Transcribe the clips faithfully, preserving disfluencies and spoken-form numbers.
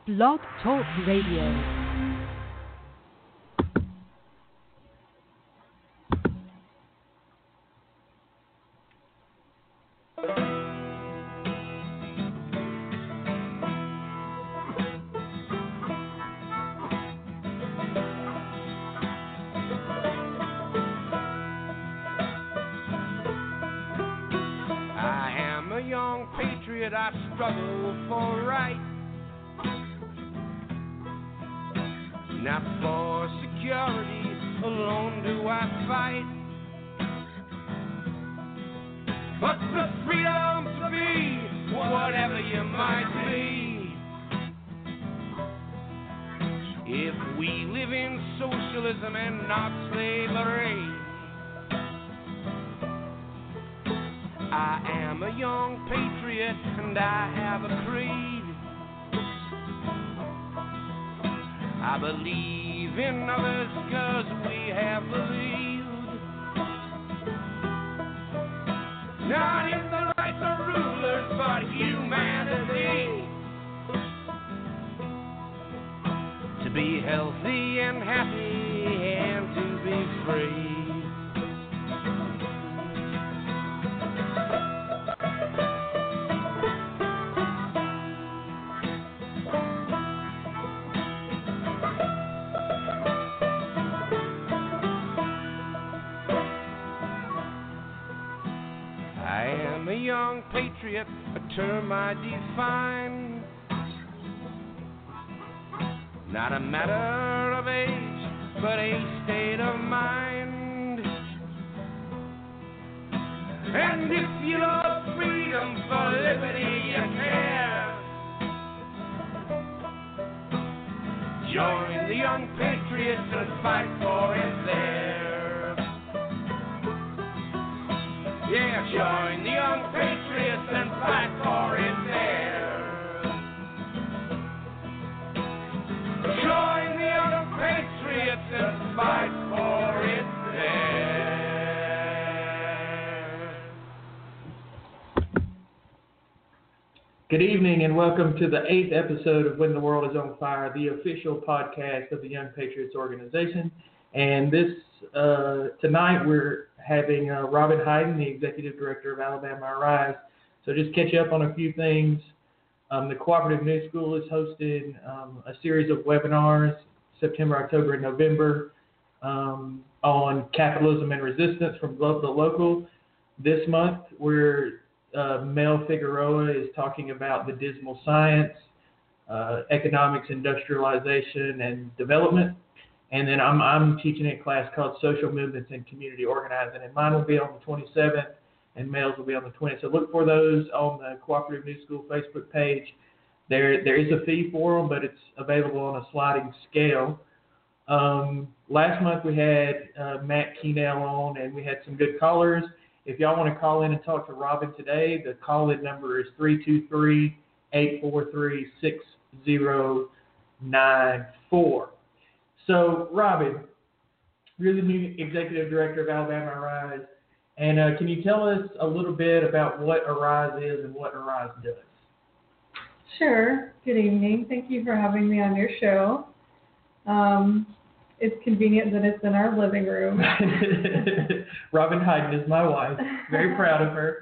Blog Talk Radio. I struggle for right, not for security alone do I fight, but the freedom to be whatever you might be. If we live in socialism and not slavery, I am a young patriot and I have a creed. I believe in others cause we have believed, not in the rights of rulers but humanity. To be healthy and happy and to be free. A young patriot, a term I define, not a matter of age, but a state of mind. And if you love freedom for liberty you care, join the young patriots and fight for it there. Yeah, join the young patriots and fight for it there. Join the young patriots and fight for it there. Good evening and welcome to the eighth episode of When the World is on Fire, the official podcast of the Young Patriots organization. And this uh, tonight we're having uh, Robin Hayden, the Executive Director of Alabama Arise. So just catch you up on a few things. Um, the Cooperative News School is hosting um, a series of webinars September, October, and November um, on capitalism and resistance from lo- the local. This month, we're, uh, Mel Figueroa is talking about the dismal science, uh, economics, industrialization, and development. And then I'm I'm teaching a class called Social Movements and Community Organizing, and mine will be on the twenty-seventh, and Mel's will be on the twentieth. So look for those on the Cooperative News School Facebook page. There there is a fee for them, but it's available on a sliding scale. Um, last month we had uh, Matt Keenell on, and we had some good callers. If y'all want to call in and talk to Robin today, the call-in number is three two three, eight four three, six zero nine four. So, Robin, you're the new Executive Director of Alabama Arise, and uh, can you tell us a little bit about what Arise is and what Arise does? Sure. Good evening. Thank you for having me on your show. Um, it's convenient that it's in our living room. Robin Hayden is my wife. Very proud of her.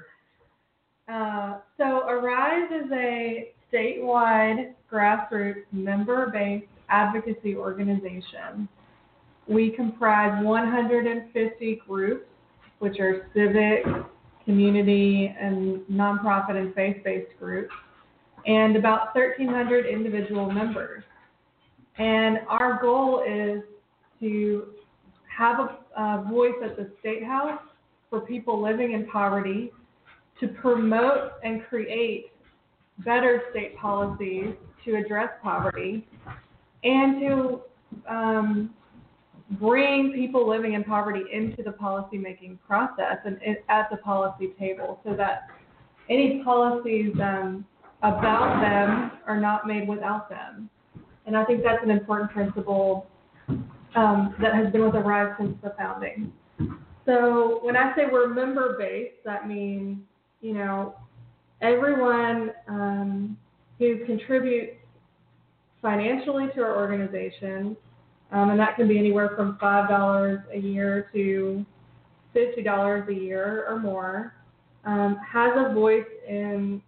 Uh, so, Arise is a statewide, grassroots, member-based advocacy organization. We comprise one hundred fifty groups, which are civic, community, and nonprofit and faith-based groups, and about thirteen hundred individual members. And our goal is to have a, a voice at the State House for people living in poverty, to promote and create better state policies to address poverty, and to um, bring people living in poverty into the policymaking process and at the policy table so that any policies um, about them are not made without them. And I think that's an important principle um, that has been with Arise since the founding. So when I say we're member-based, that means, you know, everyone um, who contributes financially to our organization, um, and that can be anywhere from five dollars a year to fifty dollars a year or more, um, has a voice in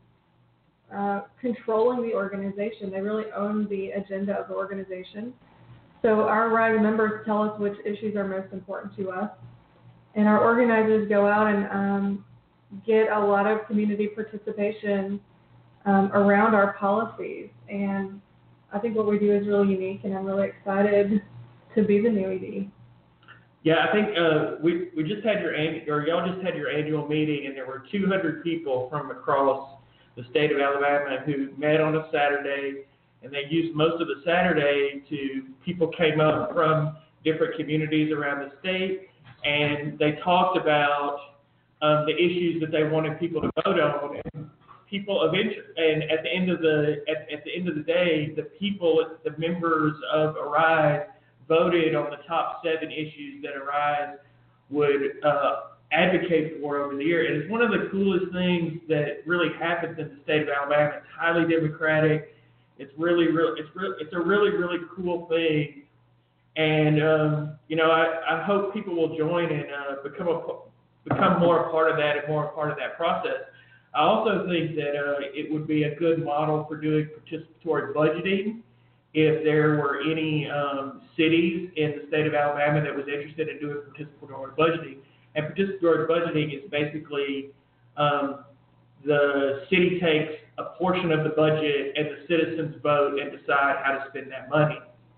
uh, controlling the organization. They really own the agenda of the organization. So our Arise members tell us which issues are most important to us, and our organizers go out and um, get a lot of community participation um, around our policies. And I think what we do is really unique, and I'm really excited to be the new E D. Yeah, I think uh, we we just had your annual, or y'all just had your annual meeting, and there were two hundred people from across the state of Alabama who met on a Saturday, and they used most of the Saturday to, people came up from different communities around the state, and they talked about um, the issues that they wanted people to vote on. And people eventually, and at the end of the at, at the end of the day, the people, the members of Arise, voted on the top seven issues that Arise would uh, advocate for over the year. And it's one of the coolest things that really happens in the state of Alabama. It's highly democratic. It's really, really, it's really, it's a really, really cool thing. And um, you know, I, I hope people will join and uh, become a become more a part of that and more a part of that process. I also think that uh, it would be a good model for doing participatory budgeting. If there were any um, cities in the state of Alabama that was interested in doing participatory budgeting. And participatory budgeting is basically um, the city takes a portion of the budget and the citizens vote and decide how to spend that money.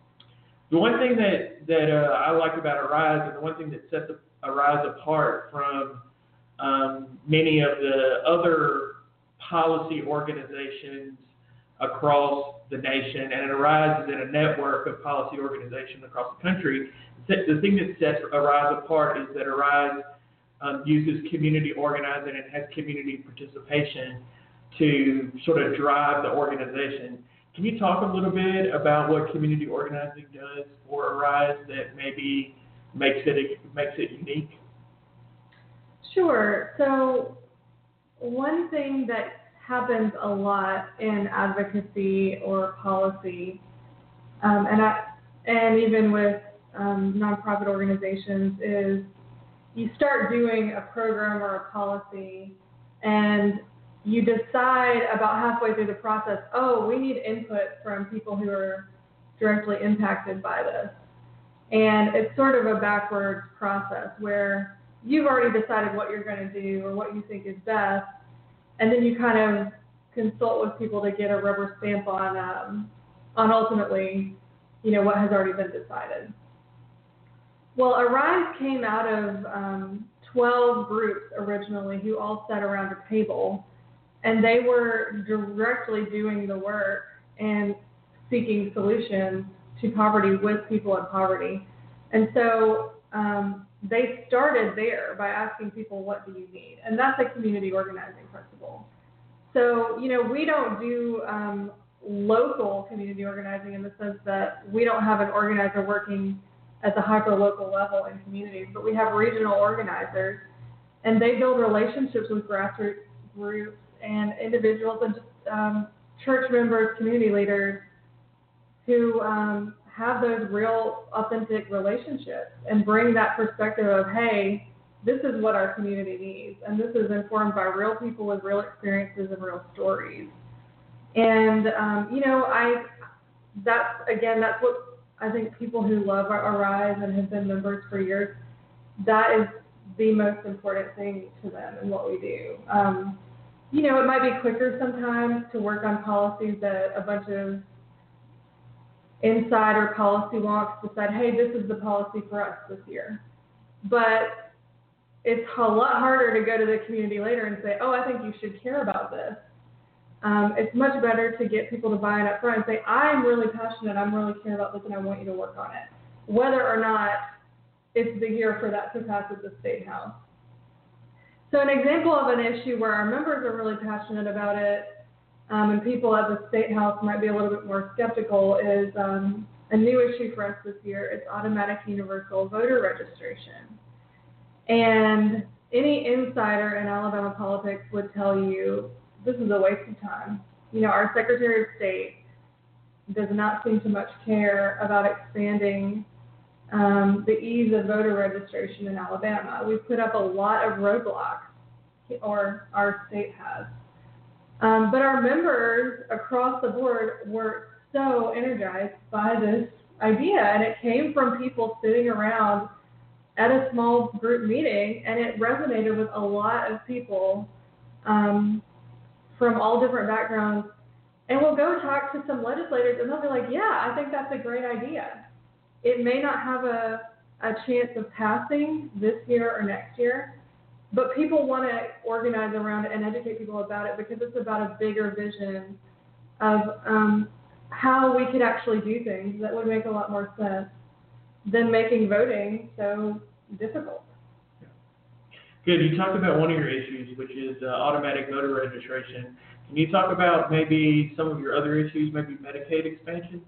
The one thing that, that uh, I like about Arise, and the one thing that sets Arise apart from um, many of the other policy organizations across the nation, and it Arise is in a network of policy organizations across the country. The thing that sets Arise apart is that Arise um, uses community organizing and has community participation to sort of drive the organization. Can you talk a little bit about what community organizing does for Arise that maybe makes it makes it unique? Sure. So one thing that happens a lot in advocacy or policy, um, and I, and even with um, nonprofit organizations, is you start doing a program or a policy, and you decide about halfway through the process, oh, we need input from people who are directly impacted by this. And it's sort of a backwards process where you've already decided what you're going to do or what you think is best, and then you kind of consult with people to get a rubber stamp on um, on ultimately, you know, what has already been decided. Well, Arise came out of um, twelve groups originally who all sat around a table, and they were directly doing the work and seeking solutions to poverty with people in poverty. And so um, they started there by asking people, what do you need? And that's a community organizing principle. So, you know, we don't do um, local community organizing in the sense that we don't have an organizer working at the hyper-local level in communities, but we have regional organizers, and they build relationships with grassroots groups and individuals and just um, church members, community leaders who um, have those real, authentic relationships and bring that perspective of, hey, this is what our community needs, and this is informed by real people with real experiences and real stories. And, um, you know, I, that's, again, that's what I think people who love Arise and have been members for years, that is the most important thing to them in what we do. Um, you know, it might be quicker sometimes to work on policies that a bunch of insider policy wonks decide, hey, this is the policy for us this year. But it's a lot harder to go to the community later and say, oh, I think you should care about this. Um, it's much better to get people to buy in up front and say, I'm really passionate, I'm really care about this, and I want you to work on it, whether or not it's the year for that to pass at the State House. So an example of an issue where our members are really passionate about it, um, and people at the State House might be a little bit more skeptical, is um, a new issue for us this year. It's automatic universal voter registration. And any insider in Alabama politics would tell you this is a waste of time. You know, our Secretary of State does not seem to much care about expanding um, the ease of voter registration in Alabama. We've put up a lot of roadblocks, or our state has. Um, but our members across the board were so energized by this idea, and it came from people sitting around at a small group meeting, and it resonated with a lot of people um, from all different backgrounds. And we'll go talk to some legislators, and they'll be like, yeah, I think that's a great idea. It may not have a, a chance of passing this year or next year, but people want to organize around it and educate people about it because it's about a bigger vision of um, how we could actually do things that would make a lot more sense than making voting so difficult. Good. You talked about one of your issues, which is uh, automatic voter registration. Can you talk about maybe some of your other issues, maybe Medicaid expansion?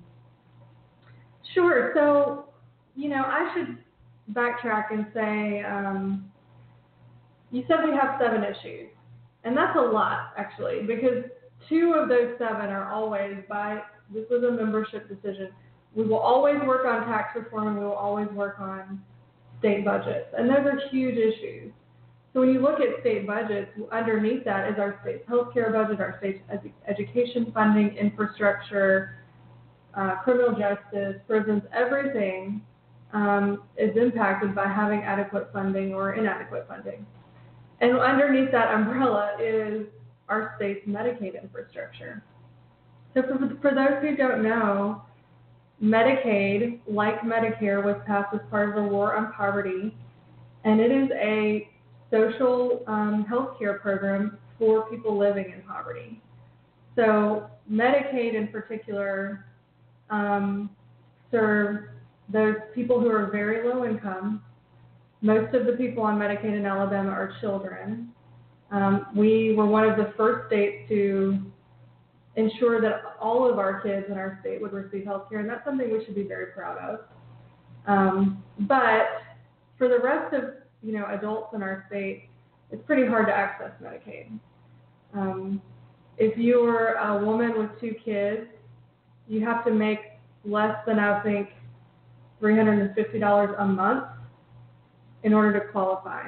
Sure. So, you know, I should backtrack and say, um, you said we have seven issues, and that's a lot, actually, because two of those seven are always by, this was a membership decision. We will always work on tax reform, and we will always work on state budgets, and those are huge issues. So when you look at state budgets, underneath that is our state's healthcare budget, our state's ed- education funding, infrastructure, uh, criminal justice, prisons, everything um, is impacted by having adequate funding or inadequate funding. And underneath that umbrella is our state's Medicaid infrastructure. So for, for those who don't know, Medicaid, like Medicare, was passed as part of the War on Poverty, and it is a social um, health care program for people living in poverty. So Medicaid in particular um, serves those people who are very low income. Most of the people on Medicaid in Alabama are children. Um, we were one of the first states to ensure that all of our kids in our state would receive health care, and that's something we should be very proud of. Um, but for the rest of you know, adults in our state, it's pretty hard to access Medicaid. Um, if you're a woman with two kids, you have to make less than, I think, three hundred fifty dollars a month in order to qualify.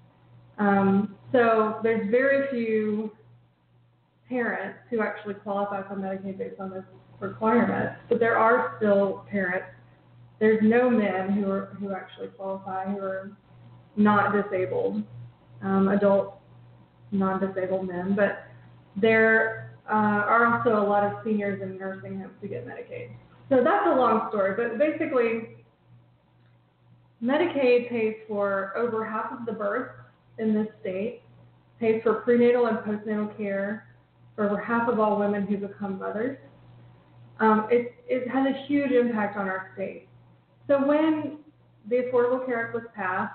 Um, so there's very few parents who actually qualify for Medicaid based on this requirement, but there are still parents. There's no men who are, who actually qualify who are not disabled, um, adult non-disabled men, but there uh, are also a lot of seniors in nursing homes who get Medicaid. So that's a long story, but basically Medicaid pays for over half of the births in this state, pays for prenatal and postnatal care for over half of all women who become mothers. Um, it, it has a huge impact on our state. So when the Affordable Care Act was passed,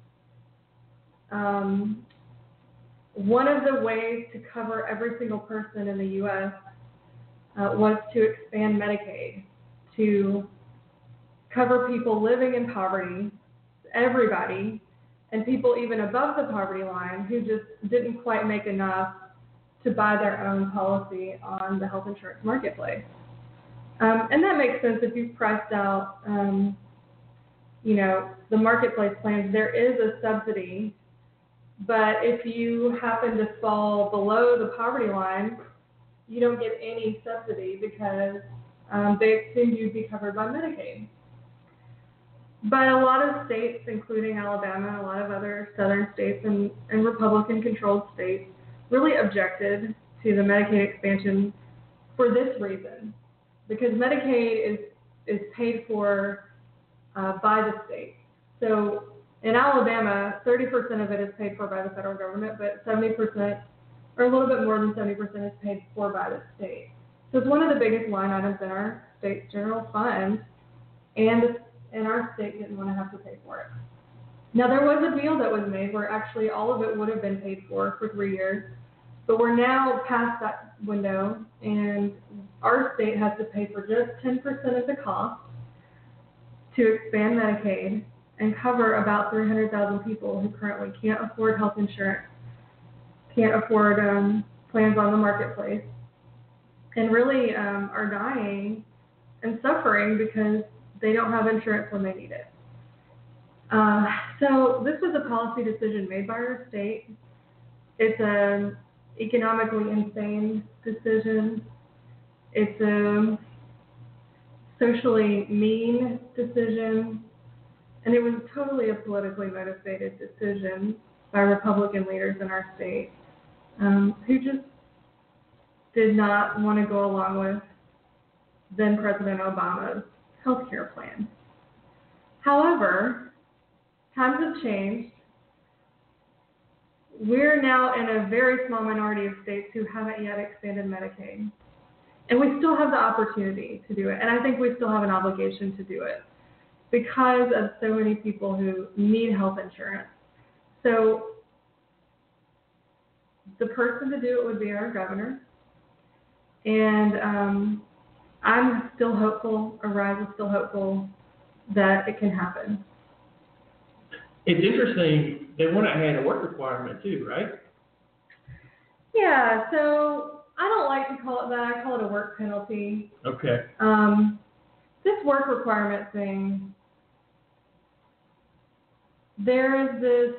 Um, one of the ways to cover every single person in the U S uh, was to expand Medicaid to cover people living in poverty, everybody, and people even above the poverty line who just didn't quite make enough to buy their own policy on the health insurance marketplace. Um, and that makes sense if you've priced out, um, you know, the marketplace plans. There is a subsidy. But if you happen to fall below the poverty line, you don't get any subsidy because um, they assume you'd be covered by Medicaid. But a lot of states, including Alabama and a lot of other southern states and, and Republican-controlled states, really objected to the Medicaid expansion for this reason, because Medicaid is, is paid for uh, by the state. So in Alabama, thirty percent of it is paid for by the federal government, but seventy percent, or a little bit more than seventy percent, is paid for by the state. So it's one of the biggest line items in our state's general fund, and, and our state didn't want to have to pay for it. Now, there was a deal that was made where actually all of it would have been paid for for three years, but we're now past that window, and our state has to pay for just ten percent of the cost to expand Medicaid and cover about three hundred thousand people who currently can't afford health insurance, can't afford um, plans on the marketplace, and really um, are dying and suffering because they don't have insurance when they need it. Uh, so this was a policy decision made by our state. It's an economically insane decision. It's a socially mean decision. And it was totally a politically motivated decision by Republican leaders in our state um, who just did not want to go along with then President Obama's health care plan. However, times have changed. We're now in a very small minority of states who haven't yet expanded Medicaid. And we still have the opportunity to do it. And I think we still have an obligation to do it because of so many people who need health insurance. So the person to do it would be our governor. And um, I'm still hopeful, Arise is still hopeful that it can happen. It's interesting, they want to add a work requirement too, right? Yeah, so I don't like to call it that. I call it a work penalty. Okay. Um, this work requirement thing, there is this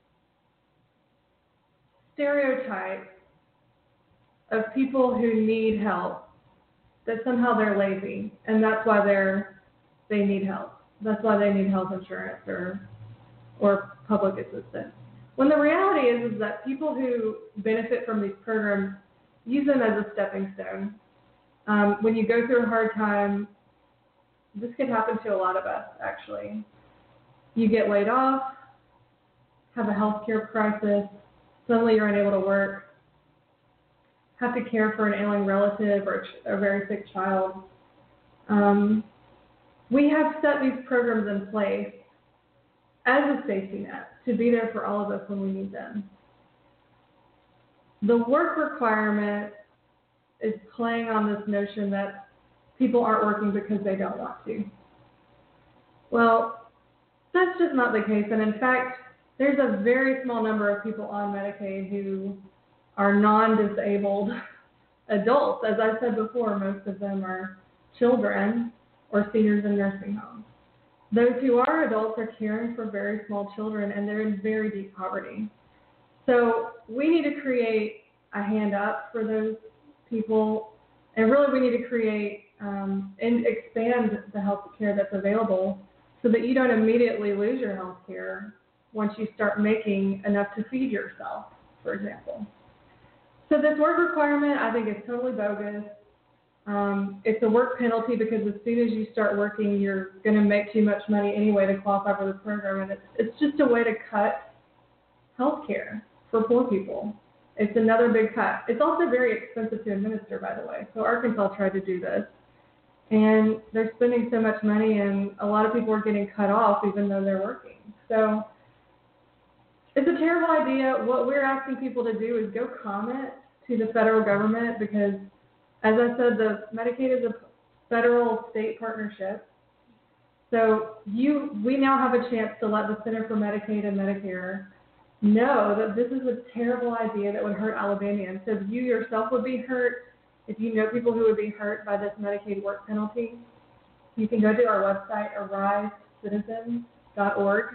stereotype of people who need help, that somehow they're lazy, and that's why they're they need help. That's why they need health insurance or or public assistance. When the reality is, is that people who benefit from these programs use them as a stepping stone. Um, when you go through a hard time, this could happen to a lot of us, actually. You get laid off, have a health care crisis, suddenly you're unable to work, have to care for an ailing relative or a very sick child. Um, we have set these programs in place as a safety net to be there for all of us when we need them. The work requirement is playing on this notion that people aren't working because they don't want to. Well, that's just not the case. And in fact, there's a very small number of people on Medicaid who are non-disabled adults. As I said before, most of them are children or seniors in nursing homes. Those who are adults are caring for very small children, and they're in very deep poverty. So we need to create a hand up for those people, and really we need to create um, and expand the health care that's available so that you don't immediately lose your health care once you start making enough to feed yourself, for example. So this work requirement, I think, is totally bogus. Um, it's a work penalty because as soon as you start working, you're going to make too much money anyway to qualify for the program, and it's, it's just a way to cut health care for poor people. It's another big cut. It's also very expensive to administer, by the way. So Arkansas tried to do this, and they're spending so much money, and a lot of people are getting cut off even though they're working. So it's a terrible idea. What we're asking people to do is go comment to the federal government because, as I said, the Medicaid is a federal-state partnership. So you, we now have a chance to let the Center for Medicaid and Medicare know that this is a terrible idea that would hurt Alabamians. So if you yourself would be hurt, if you know people who would be hurt by this Medicaid work penalty, you can go to our website, arise citizens dot org,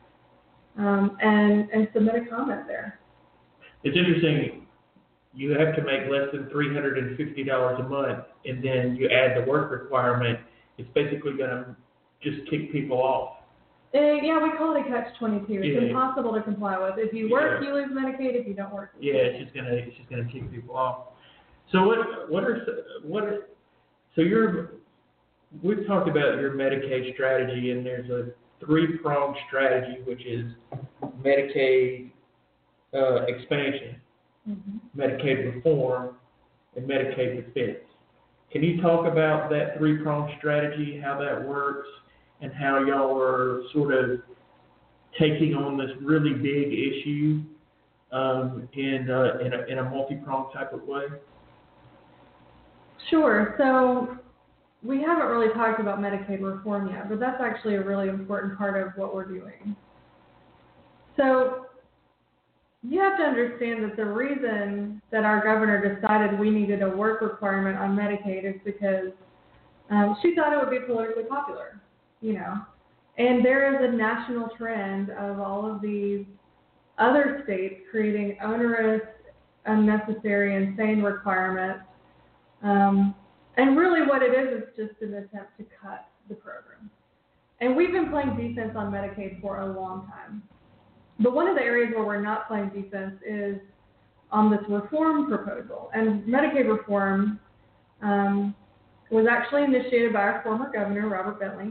um, and, and submit a comment there. It's interesting. You have to make less than three hundred fifty dollars a month, and then you add the work requirement. It's basically going to just kick people off. Uh, yeah, we call it a catch twenty-two. It's Yeah. impossible to comply with. If you work, Yeah. you lose Medicaid. If you don't work, you Yeah, lose. it's just going to it's just going to kick people off. So what what are what are, so you're we've talked about your Medicaid strategy, and there's a three-pronged strategy, which is Medicaid uh, expansion, Mm-hmm. Medicaid reform, and Medicaid defense. Can you talk about that three-pronged strategy, how that works, and how y'all are sort of taking on this really big issue um, in, uh, in, a, in a multi-pronged type of way? Sure. So we haven't really talked about Medicaid reform yet, but that's actually a really important part of what we're doing. So you have to understand that the reason that our governor decided we needed a work requirement on Medicaid is because Um, she thought it would be politically popular, you know. And there is a national trend of all of these other states creating onerous, unnecessary, insane requirements. Um, and really what it is is just an attempt to cut the program. And we've been playing defense on Medicaid for a long time. But one of the areas where we're not playing defense is on this reform proposal. And Medicaid reform um, was actually initiated by our former governor, Robert Bentley.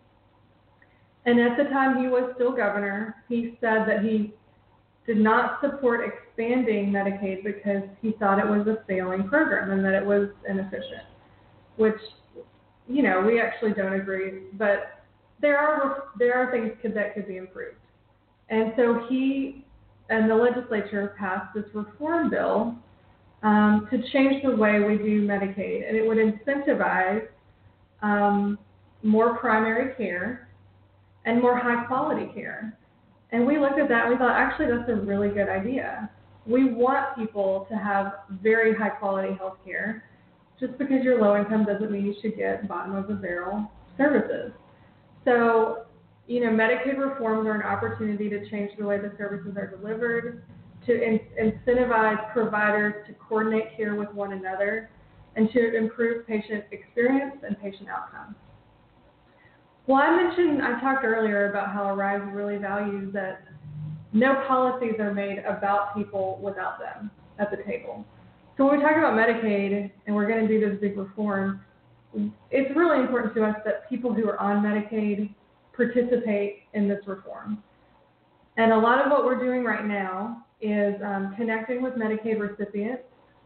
And at the time he was still governor, he said that he did not support expanding Medicaid because he thought it was a failing program and that it was inefficient, which, you know, we actually don't agree. But there are there are things could, that could be improved. And so he and the legislature passed this reform bill um, to change the way we do Medicaid. And it would incentivize um, more primary care and more high-quality care. And we looked at that and we thought, actually, that's a really good idea. We want people to have very high-quality health care. Just because you're low-income doesn't mean you should get bottom-of-the-barrel services. So, you know, Medicaid reforms are an opportunity to change the way the services are delivered, to in- incentivize providers to coordinate care with one another, and to improve patient experience and patient outcomes. Well, I mentioned, I talked earlier about how ARISE really values that no policies are made about people without them at the table. So when we talk about Medicaid and we're going to do this big reform, it's really important to us that people who are on Medicaid participate in this reform. And a lot of what we're doing right now is um, connecting with Medicaid recipients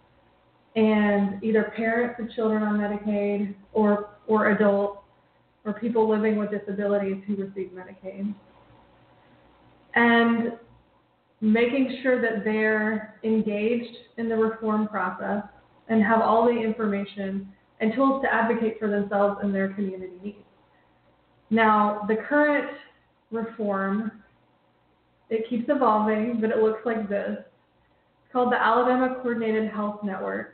and either parents of children on Medicaid or, or adults or people living with disabilities who receive Medicaid, and making sure that they're engaged in the reform process and have all the information and tools to advocate for themselves and their community needs. Now, the current reform, it keeps evolving, but it looks like this. It's called the Alabama Coordinated Health Network.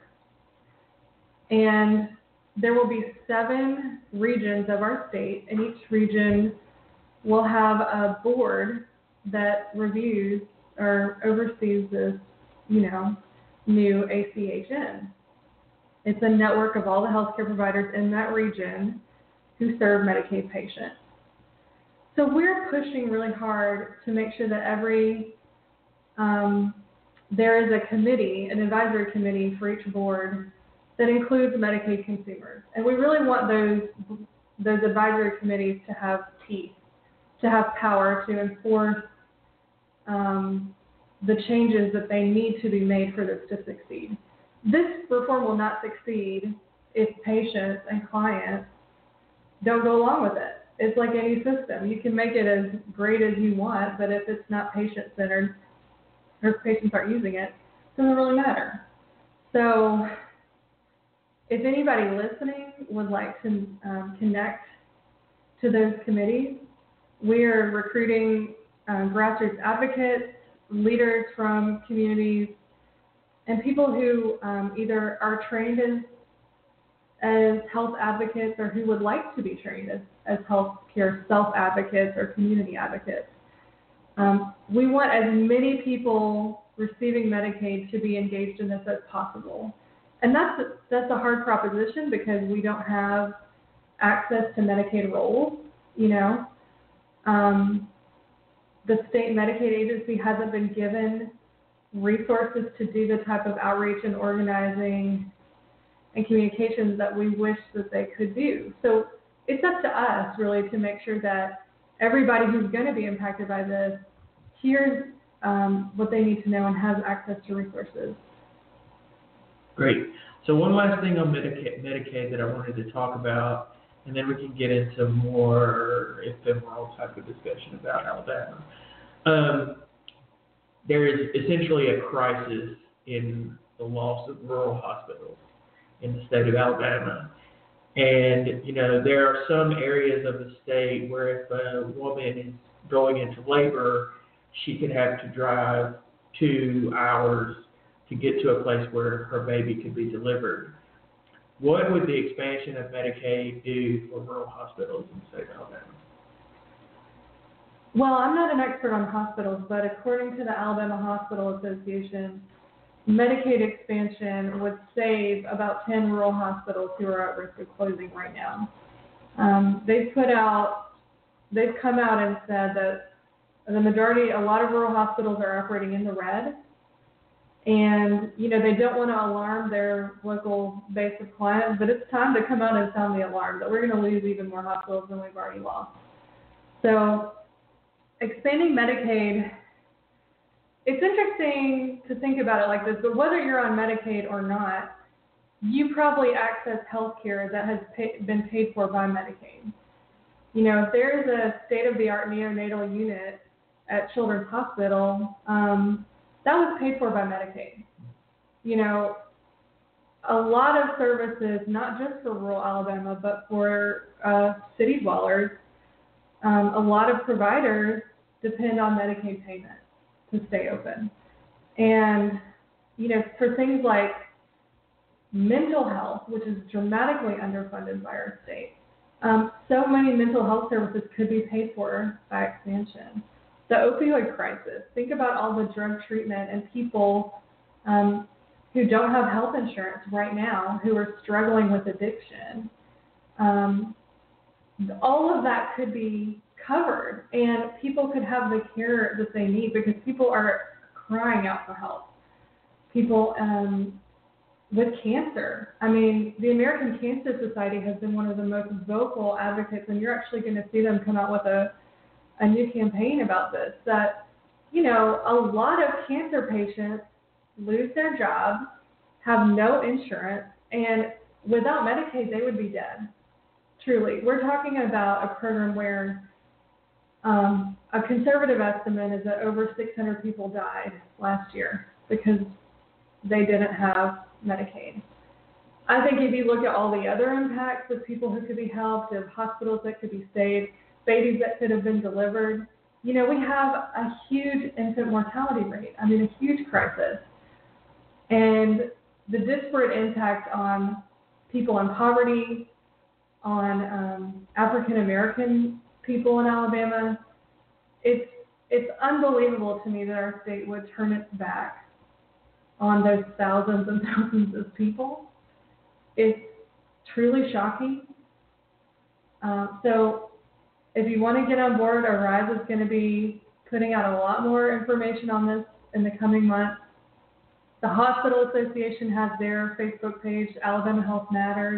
And there will be seven regions of our state, and each region will have a board that reviews or oversees this, you know, new A C H N. It's a network of all the healthcare providers in that region who serve Medicaid patients. So we're pushing really hard to make sure that every, um, there is a committee, an advisory committee for each board that includes Medicaid consumers. And we really want those those advisory committees to have teeth, to have power to enforce um, the changes that they need to be made for this to succeed. This reform will not succeed if patients and clients don't go along with it. It's like any system. You can make it as great as you want, but if it's not patient-centered or if patients aren't using it, it doesn't really matter. So if anybody listening would like to um, connect to those committees, we're recruiting um, grassroots advocates, leaders from communities, and people who um, either are trained as, as health advocates or who would like to be trained as, as healthcare self-advocates or community advocates. Um, we want as many people receiving Medicaid to be engaged in this as possible. And that's a, that's a hard proposition because we don't have access to Medicaid rolls, you know. Um, the state Medicaid agency hasn't been given resources to do the type of outreach and organizing and communications that we wish that they could do. So it's up to us, really, to make sure that everybody who's going to be impacted by this hears um, what they need to know and has access to resources. Great. So one last thing on Medicaid, Medicaid that I wanted to talk about, and then we can get into more ephemeral type of discussion about Alabama. Um, there is essentially a crisis in the loss of rural hospitals in the state of Alabama. And, you know, there are some areas of the state where if a woman is going into labor, she could have to drive two hours to get to a place where her baby could be delivered. what would the expansion of Medicaid do for rural hospitals in the state of Alabama? Well, I'm not an expert on hospitals, but according to the Alabama Hospital Association, Medicaid expansion would save about ten rural hospitals who are at risk of closing right now. Um, they've put out, they've come out and said that the majority, a lot of rural hospitals are operating in the red. And, you know, they don't want to alarm their local base of clients, but it's time to come out and sound the alarm that we're going to lose even more hospitals than we've already lost. So expanding Medicaid, it's interesting to think about it like this, but whether you're on Medicaid or not, you probably access health care that has pay, been paid for by Medicaid. You know, if there's a state-of-the-art neonatal unit at Children's Hospital, um, that was paid for by Medicaid. You know, a lot of services, not just for rural Alabama, but for uh, city dwellers, um, a lot of providers depend on Medicaid payments to stay open. And, you know, for things like mental health, which is dramatically underfunded by our state, um, so many mental health services could be paid for by expansion. The opioid crisis, think about all the drug treatment and people um, who don't have health insurance right now who are struggling with addiction. Um, all of that could be covered, and people could have the care that they need because people are crying out for help. People um, with cancer. I mean, the American Cancer Society has been one of the most vocal advocates, and you're actually going to see them come out with a, a new campaign about this, that, you know, a lot of cancer patients lose their jobs, have no insurance, and without Medicaid, they would be dead. Truly. We're talking about a program where um, a conservative estimate is that over six hundred people died last year because they didn't have Medicaid. I think if you look at all the other impacts of people who could be helped, of hospitals that could be saved, babies that could have been delivered, you know, we have a huge infant mortality rate. I mean, a huge crisis. And the disparate impact on people in poverty, on um, African American people in Alabama, it's it's unbelievable to me that our state would turn its back on those thousands and thousands of people. It's truly shocking. Um, so if you want to get on board, Arise is going to be putting out a lot more information on this in the coming months. The Hospital Association has their Facebook page, Alabama Health Matters.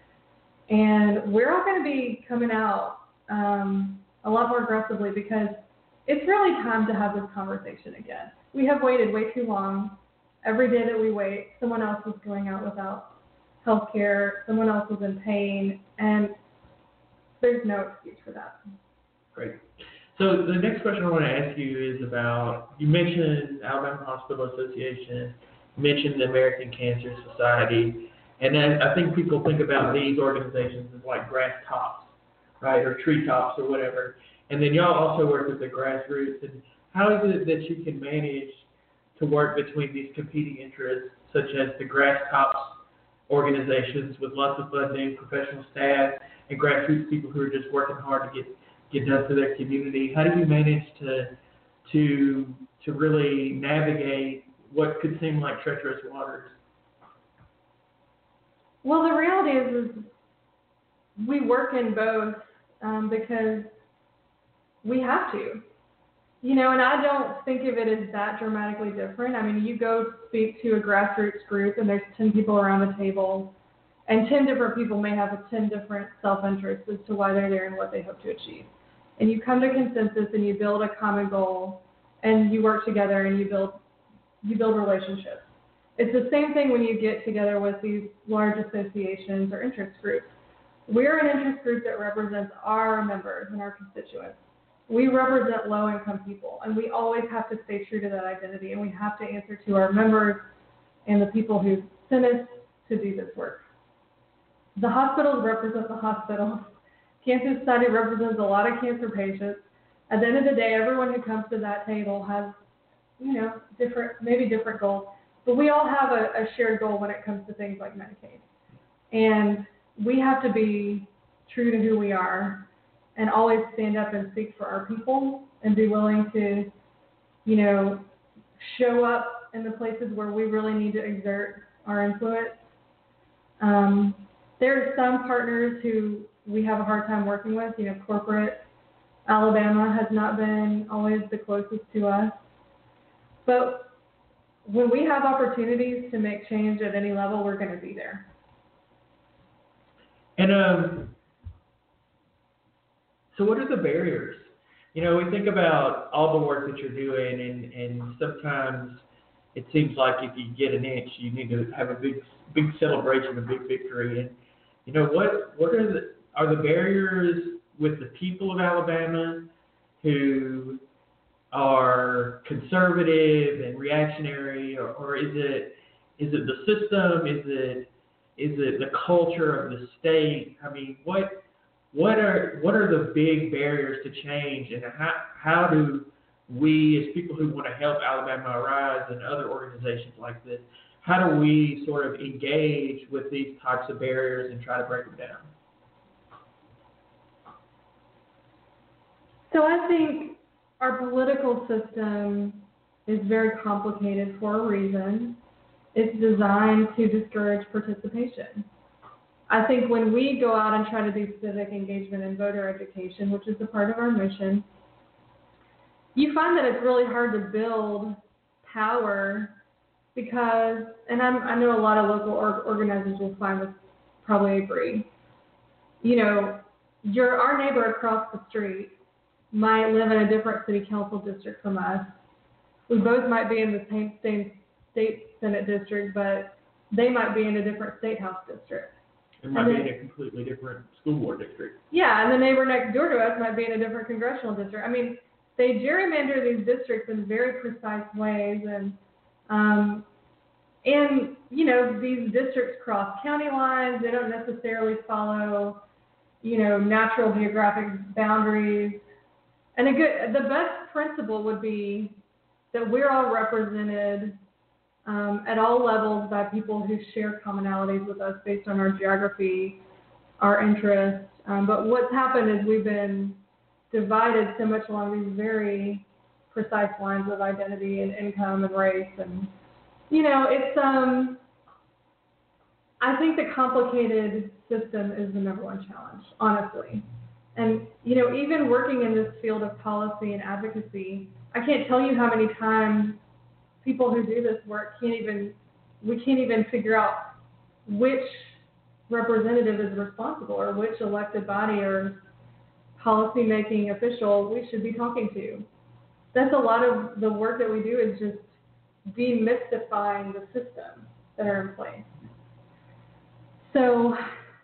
And we're all going to be coming out um, a lot more aggressively because it's really time to have this conversation again. We have waited way too long. Every day that we wait, someone else is going out without health care, someone else is in pain, and there's no excuse for that. Great. So the next question I want to ask you is about, you mentioned Alabama Hospital Association, you mentioned the American Cancer Society, and then I think people think about these organizations as like grass tops, right, or tree tops or whatever. And then y'all also work with the grassroots. And how is it that you can manage to work between these competing interests, such as the grass tops organizations with lots of funding, professional staff, and grassroots people who are just working hard to get, get done for their community? How do you manage to to to really navigate what could seem like treacherous waters? Well, the reality is, is we work in both um, because we have to. You know, and I don't think of it as that dramatically different. I mean, you go speak to a grassroots group and there's ten people around the table, and ten different people may have ten different self-interests as to why they're there and what they hope to achieve. And you come to consensus and you build a common goal and you work together and you build you build relationships. It's the same thing when you get together with these large associations or interest groups. We're an interest group that represents our members and our constituents. We represent low-income people, and we always have to stay true to that identity, and we have to answer to our members and the people who sent us to do this work. The hospitals represent the hospitals. Cancer Society represents a lot of cancer patients. At the end of the day, everyone who comes to that table has, you know, different, maybe different goals, but we all have a, a shared goal when it comes to things like Medicaid. And we have to be true to who we are and always stand up and speak for our people and be willing to, you know, show up in the places where we really need to exert our influence. Um, there are some partners who we have a hard time working with. You know, corporate Alabama has not been always the closest to us. But when we have opportunities to make change at any level, we're going to be there. And um, so what are the barriers? You know, we think about all the work that you're doing, and, and sometimes it seems like if you get an inch, you need to have a big, big celebration, a big victory. And you know, what what are the are the barriers with the people of Alabama who are conservative and reactionary, or, or is it is it the system? Is it is it the culture of the state? I mean, what what are what are the big barriers to change, and how how do we, as people who want to help Alabama Arise and other organizations like this, how do we sort of engage with these types of barriers and try to break them down? So I think our political system is very complicated for a reason. It's designed to discourage participation. I think when we go out and try to do civic engagement and voter education, which is a part of our mission, you find that it's really hard to build power because, and I'm, I know a lot of local or, organizers will find this, probably agree, you know, your, our neighbor across the street might live in a different city council district from us. We both might be in the same, same state senate district, but they might be in a different state house district. It might and be then, in a completely different school board district. Yeah, and the neighbor next door to us might be in a different congressional district. I mean, they gerrymander these districts in very precise ways, and um, and you know, these districts cross county lines. They don't necessarily follow, you know, natural geographic boundaries. And a good, the best principle would be that we're all represented um, at all levels by people who share commonalities with us based on our geography, our interests. Um, but what's happened is we've been divided so much along these very precise lines of identity and income and race. And, you know, it's, um, I think the complicated system is the number one challenge, honestly. And, you know, even working in this field of policy and advocacy, I can't tell you how many times people who do this work can't even, we can't even figure out which representative is responsible or which elected body or policy-making official we should be talking to. That's a lot of the work that we do, is just demystifying the systems that are in place. So,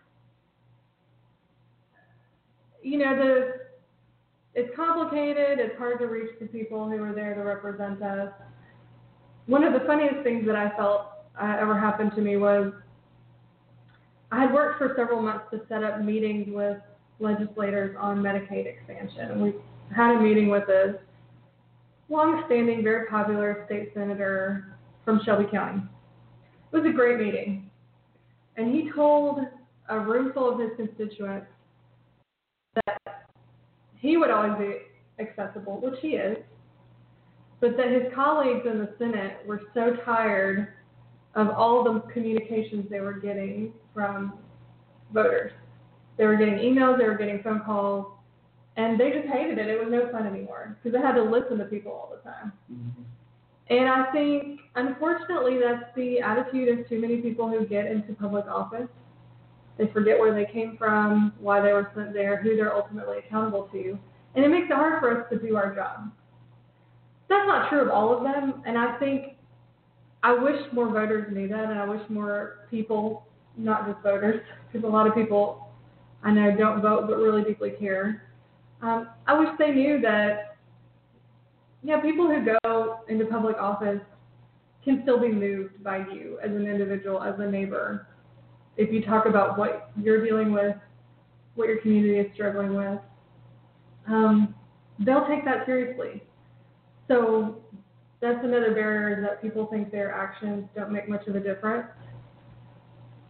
you know, the it's complicated. It's hard to reach the people who are there to represent us. One of the funniest things that I felt uh, ever happened to me was I had worked for several months to set up meetings with legislators on Medicaid expansion. We had a meeting with a long-standing, very popular state senator from Shelby County. It was a great meeting. And he told a room full of his constituents that he would always be accessible, which he is, but that his colleagues in the Senate were so tired of all the communications they were getting from voters. They were getting emails, they were getting phone calls, and they just hated it. It was no fun anymore because they had to listen to people all the time. Mm-hmm. And I think, unfortunately, that's the attitude of too many people who get into public office. They forget where they came from, why they were sent there, who they're ultimately accountable to, and it makes it hard for us to do our job. That's not true of all of them, and I think I wish more voters knew that, and I wish more people, not just voters, because a lot of people I know don't vote but really deeply care. Um, I wish they knew that, yeah, people who go into public office can still be moved by you as an individual, as a neighbor. If you talk about what you're dealing with, what your community is struggling with, um, they'll take that seriously. So that's another barrier, is that people think their actions don't make much of a difference.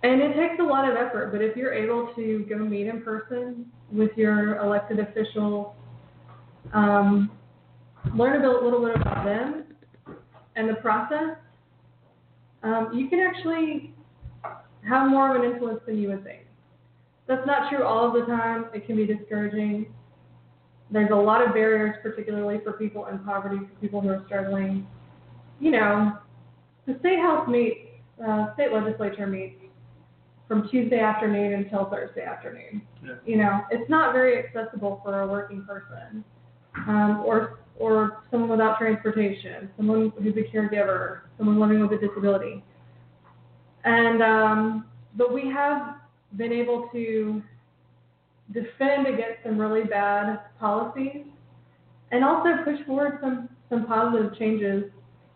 And it takes a lot of effort, but if you're able to go meet in person with your elected official, um, learn a bit, little bit about them and the process, um, you can actually have more of an influence than you would think. That's not true all of the time. It can be discouraging. There's a lot of barriers, particularly for people in poverty, for people who are struggling. You know, the state house meets, uh, state legislature meets from Tuesday afternoon until Thursday afternoon. Yeah. You know, it's not very accessible for a working person, um, or or someone without transportation, someone who's a caregiver, someone living with a disability. And um, but we have been able to defend against some really bad policies and also push forward some, some positive changes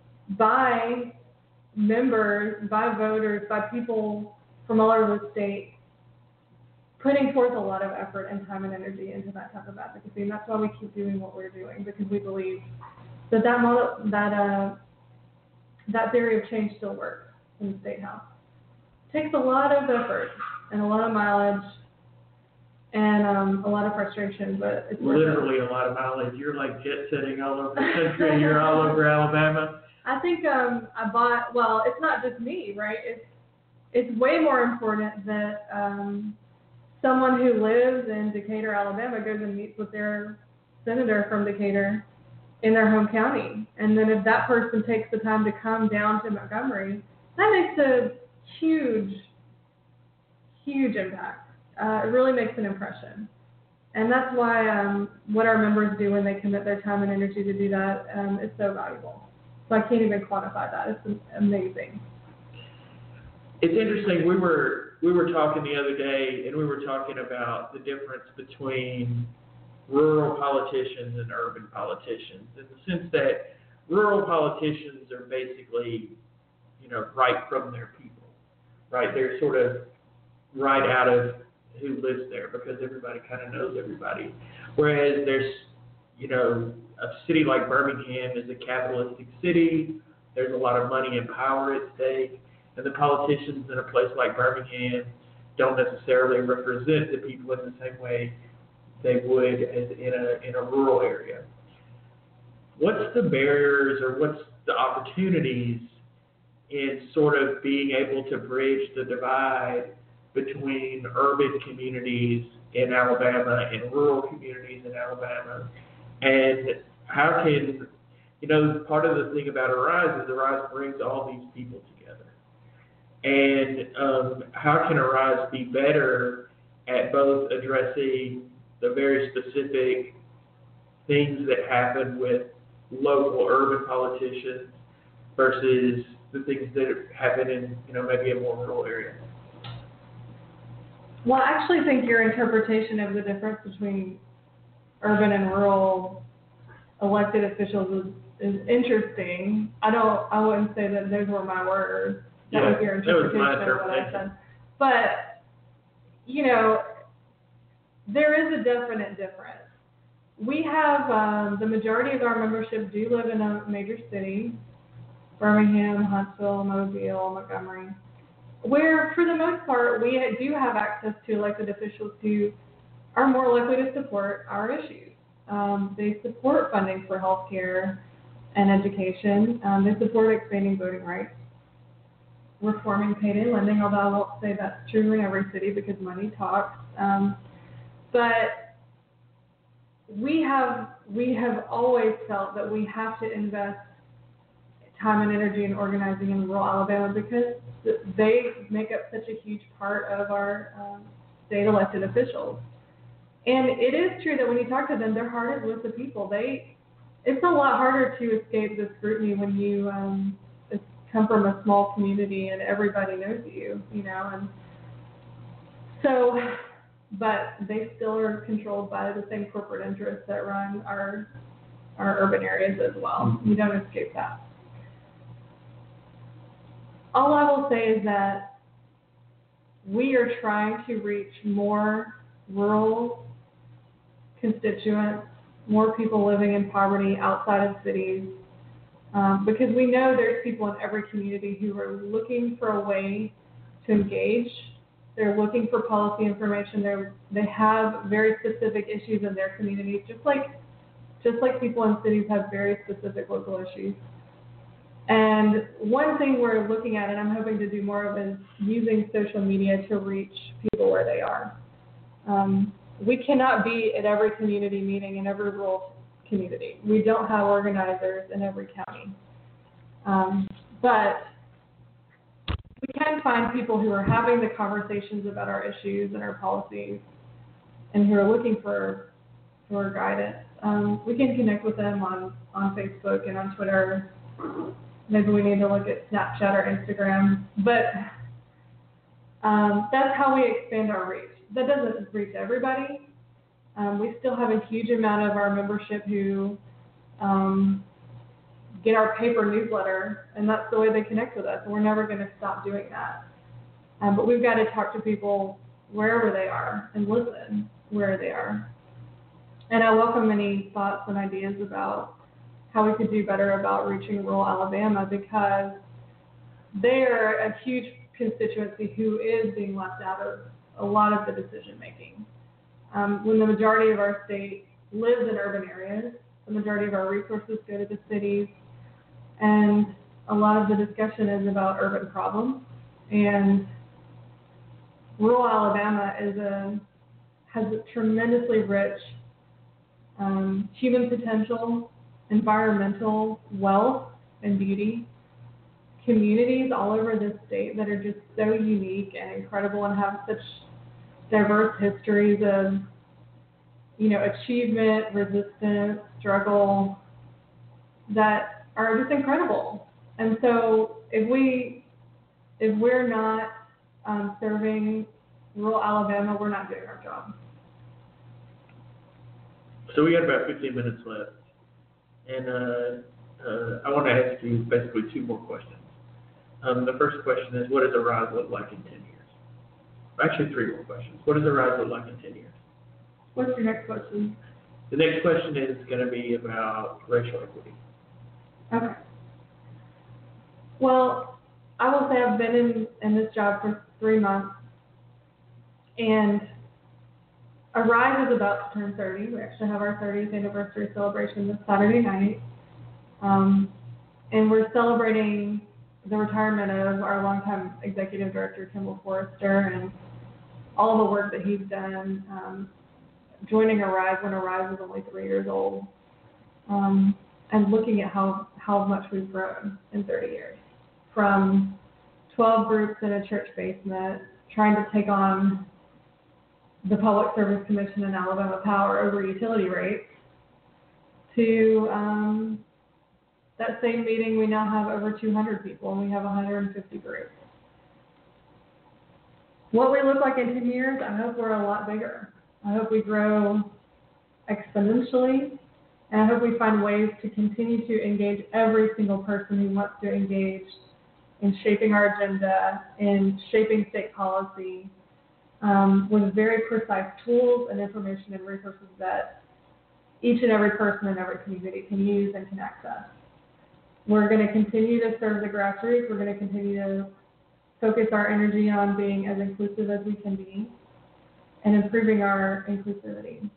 by members, by voters, by people from all over the state, putting forth a lot of effort and time and energy into that type of advocacy. And that's why we keep doing what we're doing, because we believe that that model, that uh, that theory of change still works in the State House. It takes a lot of effort and a lot of mileage and um, a lot of frustration, but it's worth Literally it. a lot of mileage. You're like jet setting all over the country, and you're all over Alabama. I think um, I bought, well, it's not just me, right? It's it's way more important that um, someone who lives in Decatur, Alabama, goes and meets with their senator from Decatur in their home county. And then if that person takes the time to come down to Montgomery, that makes a huge, huge impact. Uh, it really makes an impression. And that's why um, what our members do when they commit their time and energy to do that um, is so valuable. So I can't even quantify that. It's amazing. It's interesting. We were we were talking the other day, and we were talking about the difference between rural politicians and urban politicians, in the sense that rural politicians are basically, you know, right from their people, right? They're sort of right out of who lives there, because everybody kind of knows everybody. Whereas there's, you know, a city like Birmingham is a capitalistic city. There's a lot of money and power at stake. And the politicians in a place like Birmingham don't necessarily represent the people in the same way they would as in a in a rural area. What's the barriers, or what's the opportunities in sort of being able to bridge the divide between urban communities in Alabama and rural communities in Alabama? And how can, you know, part of the thing about Arise is Arise brings all these people together. And um, how can Arise be better at both addressing the very specific things that happen with local urban politicians versus the things that happen in, you know, maybe a more rural area? Well, I actually think your interpretation of the difference between urban and rural elected officials is, is interesting. I don't, I wouldn't say that those were my words. That yeah, was your interpretation that was my of what I interpretation. said. But, you know, there is a definite difference. We have, um, the majority of our membership do live in a major city, Birmingham, Huntsville, Mobile, Montgomery, where for the most part we do have access to elected officials who are more likely to support our issues. Um, they support funding for health care and education. Um, they support expanding voting rights, reforming payday lending, although I won't say that's true in every city because money talks. Um, but we have we have always felt that we have to invest time and energy in organizing in rural Alabama because they make up such a huge part of our um, state elected officials. And it is true that when you talk to them, their heart is with the people. They, it's a lot harder to escape the scrutiny when you um, come from a small community and everybody knows you, you know. And so, but they still are controlled by the same corporate interests that run our our urban areas as well. You don't escape that. All I will say is that we are trying to reach more rural constituents, more people living in poverty outside of cities, um, because we know there's people in every community who are looking for a way to engage. They're looking for policy information. They they have very specific issues in their communities, just like just like people in cities have very specific local issues. And one thing we're looking at, and I'm hoping to do more of, is using social media to reach people where they are. Um, we cannot be at every community meeting in every rural community. We don't have organizers in every county. Um, but we can find people who are having the conversations about our issues and our policies and who are looking for, for guidance. Um, we can connect with them on, on Facebook and on Twitter. Maybe we need to look at Snapchat or Instagram. But um, that's how we expand our reach. That doesn't reach everybody. Um, we still have a huge amount of our membership who um, get our paper newsletter, and that's the way they connect with us, and we're never going to stop doing that. Um, but we've got to talk to people wherever they are and listen where they are. And I welcome any thoughts and ideas about how we could do better about reaching rural Alabama, because they are a huge constituency who is being left out of a lot of the decision making. Um, when the majority of our state lives in urban areas, the majority of our resources go to the cities, and a lot of the discussion is about urban problems. And rural Alabama is a has a tremendously rich um, human potential, environmental wealth and beauty, communities all over this state that are just so unique and incredible and have such diverse histories of, you know, achievement, resistance, struggle, that are just incredible. And so if we, if we're not um, serving rural Alabama, we're not doing our job. So we got about fifteen minutes left. And uh, uh, I want to ask you basically two more questions. Um, the first question is, what does Arise look like in ten years? Actually, three more questions. What does Arise look like in ten years? What's your next question? The next question is going to be about racial equity. Okay. Well, I will say I've been in, in this job for three months, and Arise is about to turn thirty. We actually have our thirtieth anniversary celebration this Saturday night. Um, and we're celebrating the retirement of our longtime executive director, Kimball Forrester, and all the work that he's done, um, joining Arise when Arise was only three years old, um, and looking at how, how much we've grown in thirty years. From twelve groups in a church basement trying to take on the Public Service Commission and Alabama Power over utility rates, to um, that same meeting, we now have over two hundred people, and we have one hundred fifty groups. What we look like in ten years, I hope we're a lot bigger. I hope we grow exponentially, and I hope we find ways to continue to engage every single person who wants to engage in shaping our agenda, in shaping state policy, um, with very precise tools and information and resources that each and every person in every community can use and can access. We're going to continue to serve the grassroots. We're going to continue to focus our energy on being as inclusive as we can be and improving our inclusivity.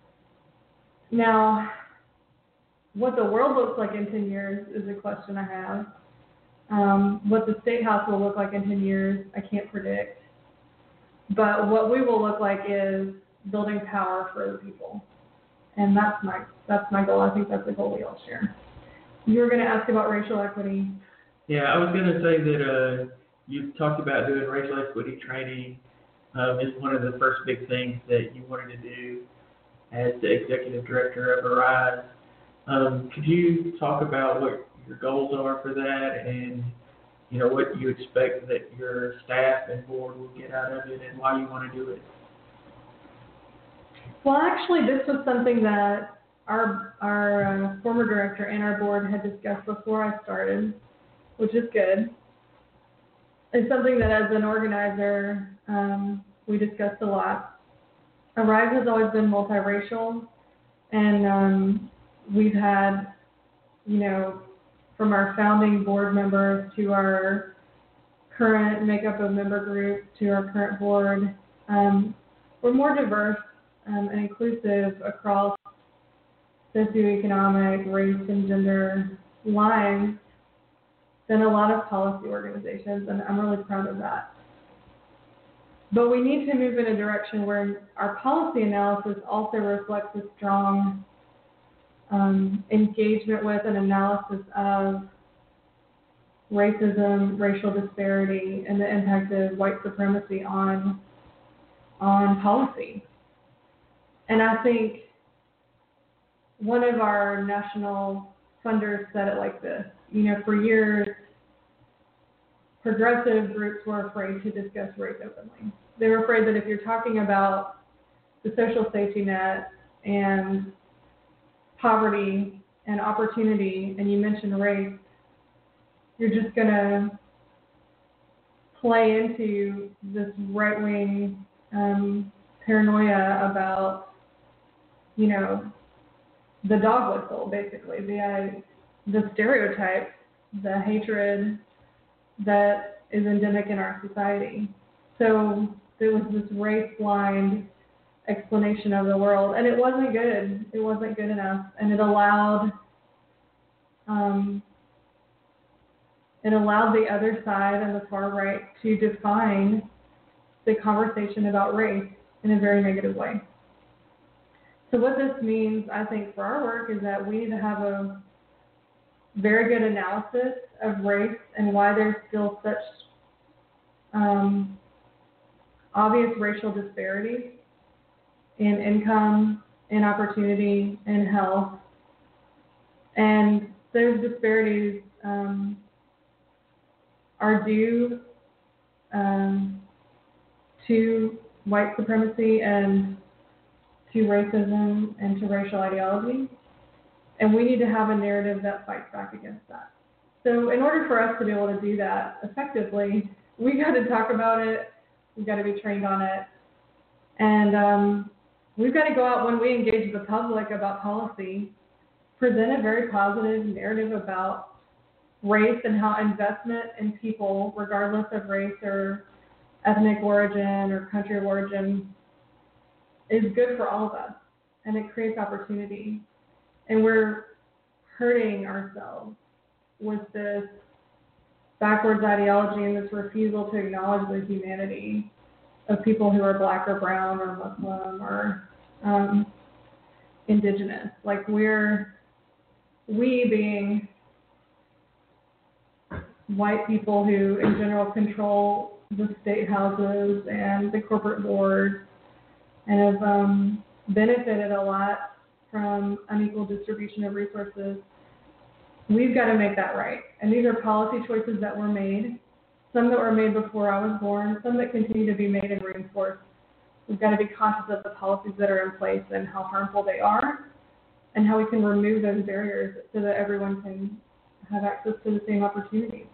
Now, what the world looks like in ten years is a question I have. Um, what the State House will look like in ten years, I can't predict. But what we will look like is building power for the people. And that's my that's my goal. I think that's a goal we all share. You were going to ask about racial equity. Yeah, I was going to say that uh, you talked about doing racial equity training um, is one of the first big things that you wanted to do as the executive director of Arise. Um, could you talk about what your goals are for that, and you know what you expect that your staff and board will get out of it, and why you want to do it? Well, actually, this was something that our our uh, former director and our board had discussed before I started, which is good. It's something that as an organizer, um, we discussed a lot. Arise has always been multiracial, and um, we've had, you know, from our founding board members to our current makeup of member group to our current board, um, we're more diverse um, and inclusive across socioeconomic, race, and gender lines than a lot of policy organizations, and I'm really proud of that. But we need to move in a direction where our policy analysis also reflects a strong um, engagement with and analysis of racism, racial disparity, and the impact of white supremacy on, on policy. And I think one of our national funders said it like this: you know, for years, progressive groups were afraid to discuss race openly. They were afraid that if you're talking about the social safety net and poverty and opportunity and you mention race, you're just going to play into this right-wing um, paranoia about, you know, the dog whistle, basically, the, uh, the stereotypes, the hatred that is endemic in our society. So there was this race-blind explanation of the world, and it wasn't good. It wasn't good enough, and it allowed um, it allowed the other side and the far right to define the conversation about race in a very negative way. So what this means, I think, for our work is that we need to have a very good analysis of race and why there's still such um, obvious racial disparities in income, in opportunity, in health. And those disparities um, are due um, to white supremacy and to racism and to racial ideology. And we need to have a narrative that fights back against that. So in order for us to be able to do that effectively, we got to talk about it. We've got to be trained on it. And um, we've got to go out when we engage the public about policy, present a very positive narrative about race and how investment in people, regardless of race or ethnic origin or country of origin, is good for all of us. And it creates opportunity. And we're hurting ourselves with this backwards ideology and this refusal to acknowledge the humanity of people who are black or brown or Muslim or um, indigenous. Like we're, we being white people who in general control the state houses and the corporate boards and have um, benefited a lot from unequal distribution of resources, we've got to make that right. And these are policy choices that were made, some that were made before I was born, some that continue to be made and reinforced. We've got to be conscious of the policies that are in place and how harmful they are and how we can remove those barriers so that everyone can have access to the same opportunities.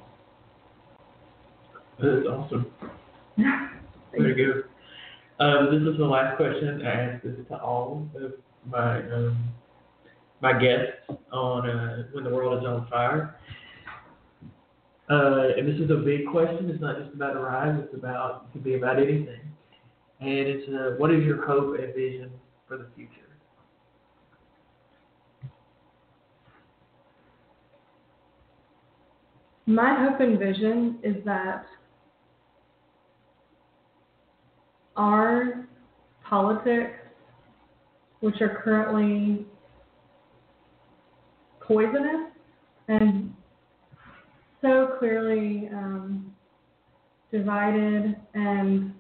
That's awesome. Very good. Um, this is the last question. I ask this to all of my um, my guests on uh, When the World is on Fire. Uh, and this is a big question. It's not just about Arise. It's about, it could be about anything. And it's, uh, what is your hope and vision for the future? My hope and vision is that our politics, which are currently poisonous and so clearly um, divided and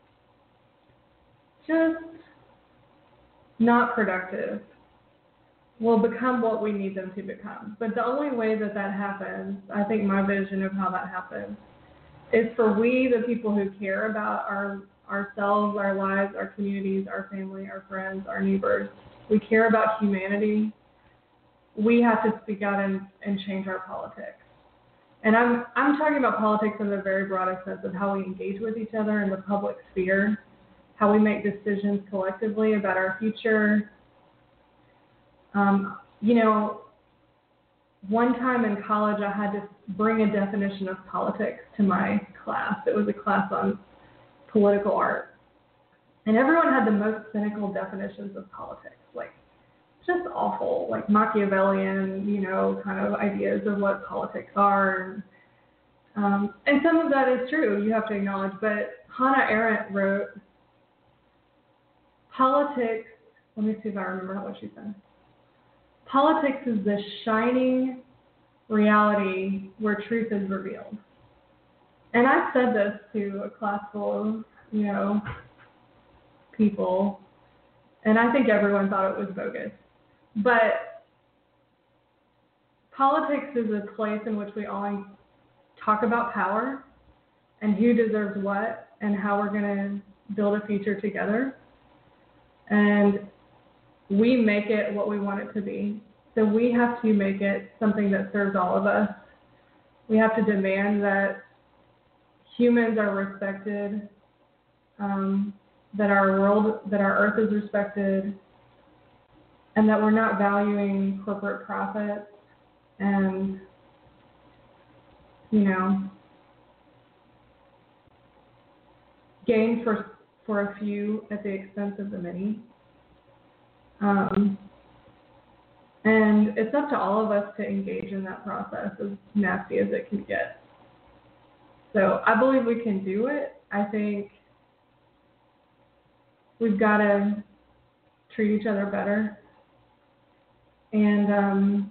just not productive, will become what we need them to become. But the only way that that happens, I think my vision of how that happens, is for we, the people who care about our ourselves, our lives, our communities, our family, our friends, our neighbors, we care about humanity, we have to speak out and, and change our politics. And I'm I'm talking about politics in the very broadest sense of how we engage with each other in the public sphere, how we make decisions collectively about our future. Um, you know, one time in college I had to bring a definition of politics to my class. It was a class on political art. And everyone had the most cynical definitions of politics, like just awful, like Machiavellian, you know, kind of ideas of what politics are. And, um, and some of that is true, you have to acknowledge. But Hannah Arendt wrote, politics, let me see if I remember what she said. Politics is the shining reality where truth is revealed. And I've said this to a class full of, you know, people, and I think everyone thought it was bogus. But politics is a place in which we all talk about power and who deserves what and how we're going to build a future together. And we make it what we want it to be. So we have to make it something that serves all of us. We have to demand that humans are respected, um, that our world, that our earth is respected, and that we're not valuing corporate profits and, you know, gain for for a few at the expense of the many. Um, and it's up to all of us to engage in that process, as nasty as it can get. So I believe we can do it. I think we've got to treat each other better. And, um,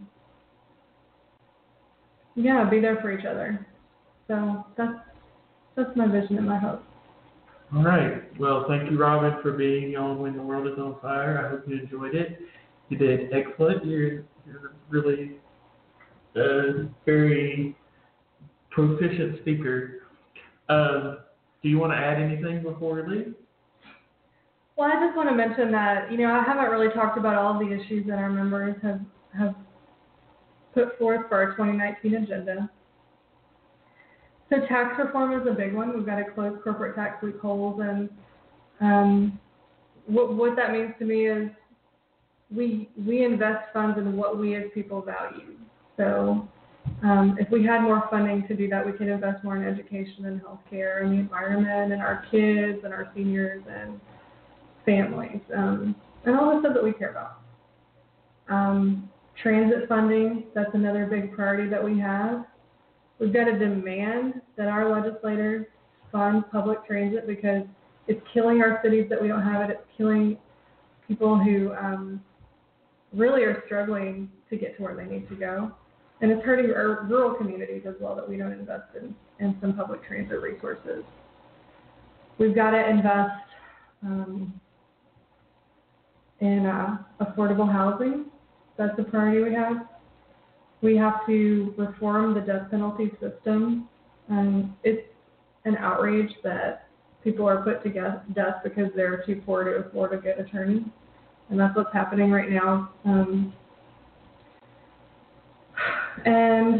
yeah, be there for each other. So that's that's my vision and my hope. All right. Well, thank you, Robin, for being on When the World is on Fire. I hope you enjoyed it. You did excellent. You're, you're really a very proficient speaker. Um, do you want to add anything before we leave? Well, I just want to mention that, you know, I haven't really talked about all the issues that our members have, have put forth for our twenty nineteen agenda. So tax reform is a big one. We've got to close corporate tax loopholes. And um, what, what that means to me is we we invest funds in what we as people value. So um, if we had more funding to do that, we could invest more in education and healthcare and the environment and our kids and our seniors and families, um, and all the stuff that we care about. Um, transit funding, that's another big priority that we have. We've got to demand that our legislators fund public transit because it's killing our cities that we don't have it. It's killing people who um, really are struggling to get to where they need to go. And it's hurting our rural communities as well that we don't invest in, in some public transit resources. We've got to invest um, in uh, affordable housing. That's a priority we have. We have to reform the death penalty system. Um, it's an outrage that people are put to death because they're too poor to afford a good attorney. And that's what's happening right now. Um, and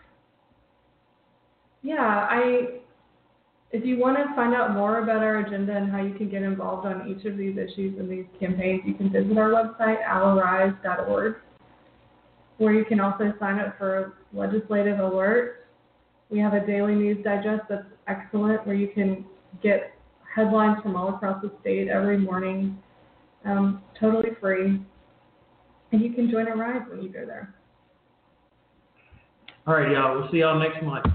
yeah, I, if you want to find out more about our agenda and how you can get involved on each of these issues and these campaigns, you can visit our website, owl rise dot org, where you can also sign up for legislative alerts. We have a daily news digest that's excellent, where you can get headlines from all across the state every morning, um, totally free. And you can join a ride when you go there. All right, y'all. We'll see y'all next month.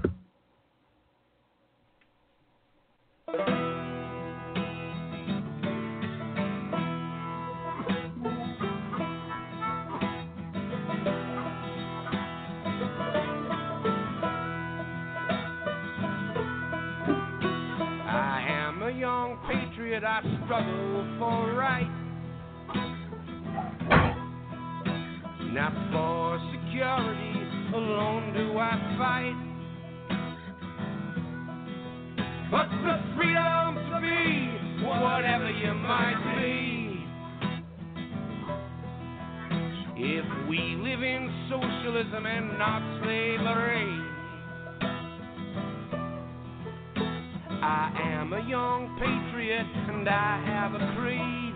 Young patriot, I struggle for right, not for security alone do I fight, but the freedom to be whatever you might be. If we live in socialism and not slavery, I am a young patriot and I have a creed.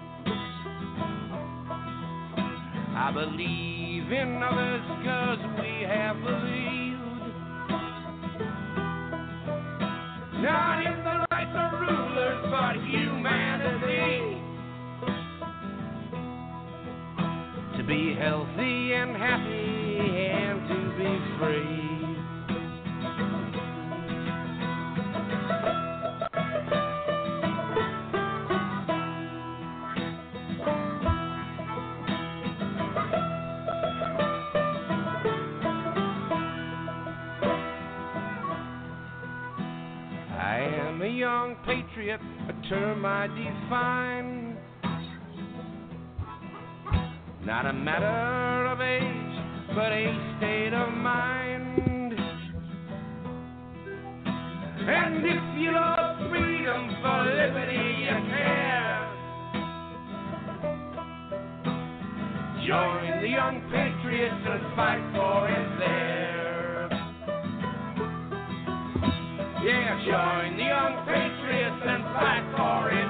I believe in others cause we have believed. not in the rights of rulers, but humanity. To be healthy and happy and to be free. I am a young patriot, a term I define. Not a matter of age, but a state of mind. And if you love freedom for liberty you care, join the young patriots and fight for it there. Yeah, join the young patriots and fight for it.